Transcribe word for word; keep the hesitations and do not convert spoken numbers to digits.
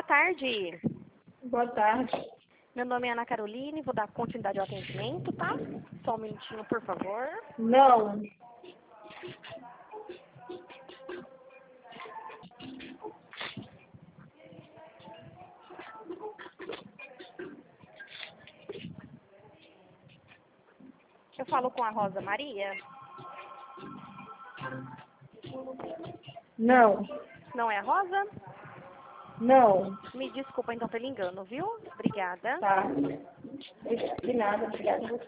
Boa tarde. Boa tarde. Meu nome é Ana Caroline, vou dar continuidade ao atendimento, tá? Só um minutinho, por favor. Não. Eu falo com a Rosa Maria? Não. Não é a Rosa? Não. Me desculpa então pelo engano, viu? Obrigada. Tá. De nada, obrigada.